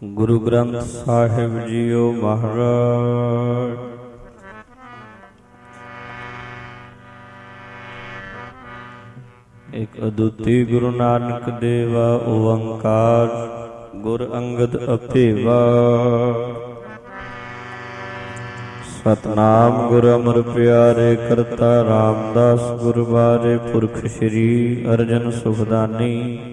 Guru Granth Sahib JIO ਮਹਾਰਾਜ। ਇਕ ਅਦੁੱਤੀ ਗੁਰੂ ਨਾਨਕ ਦੇਵਾ ਓੰਕਾਰ, ਗੁਰ ਅੰਗਦ ਅਭੇਵਾ। ਸਤਨਾਮ ਗੁਰ ਅਮਰ ਪਿਆਰੇ, ਕਰਤਾ ਰਾਮਦਾਸ ਗੁਰ ਬਾਰੇ, ਪੁਰਖ ਸ੍ਰੀ ਅਰਜਨ ਸੁਖਦਾਨੀ।